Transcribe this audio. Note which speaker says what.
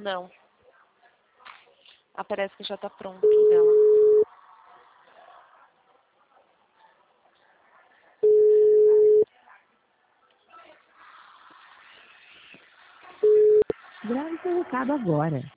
Speaker 1: Não. Aparece que já tá pronto dela.
Speaker 2: Grave seu recado agora.